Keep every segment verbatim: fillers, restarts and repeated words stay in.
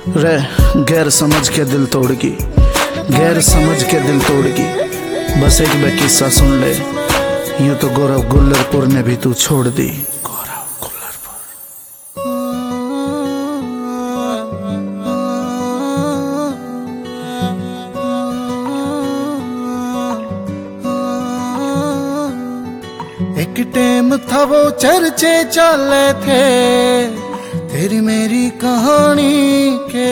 रे गैर समझ के दिल तोड़गी, गैर समझ के दिल तोड़गी। बस एक बे किस्सा सुन ले, यूं तो गौरव गुल्लरपुर ने भी तू छोड़ दी। गौरव गुल्लरपुर। एक टाइम था वो चर्चे चले थे तेरी मेरी कहानी के।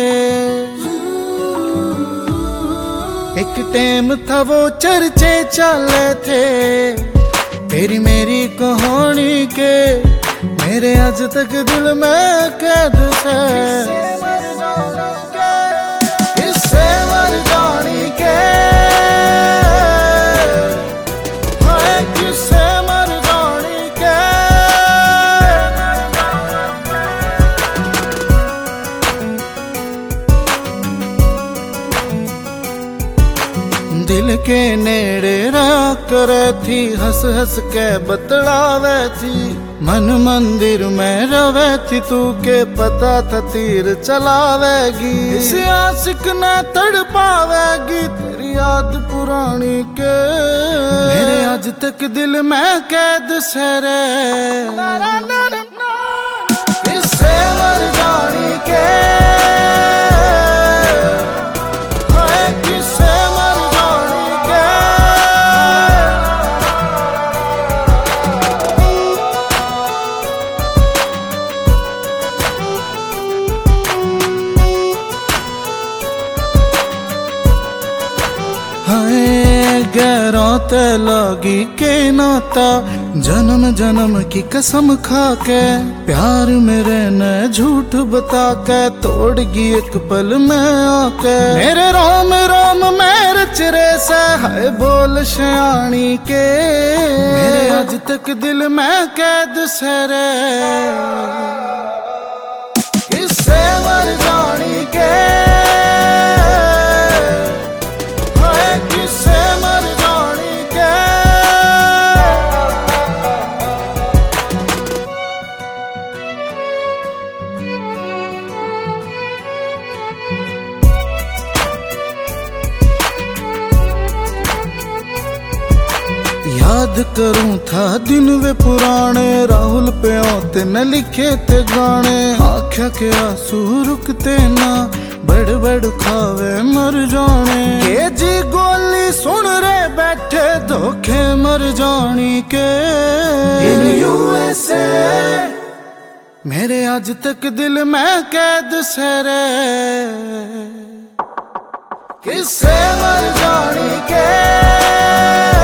एक टाइम था वो चर्चे चले थे तेरी मेरी कहानी के। मेरे आज तक दिल में कैद से इससे मर जाने के। दिल के नेड़े रहा करे थी, हंस हंस के बतलावे थी। मन मंदिर में रवे थी तू के, पता था तीर चलावेगी। इस आशिक ने तड़ पावेगी तेरी याद पुरानी के। मेरे आज तक दिल में कैद से रे इससे मर जाने के। गैरों ते लगी के नाता, जन्म जन्म की कसम खा के। प्यार मेरे ने झूठ बता के तोड़ गई एक पल में आके। मेरे रोम रोम मेरे चिरे से है बोल शयानी के। मेरे आज तक दिल में कैद से रे इससे मर जाने के। याद करूं था दिन वे पुराने, राहुल पे औते न लिखे थे गाने। आँखों के आंसू रुकते ना, बड़ बड़ खावे मर जाने के। जी गोली सुन रे बैठे धोखे मर जाने के। इन यूएसए मेरे आज तक दिल में कैद से रे किससे मर जाने के।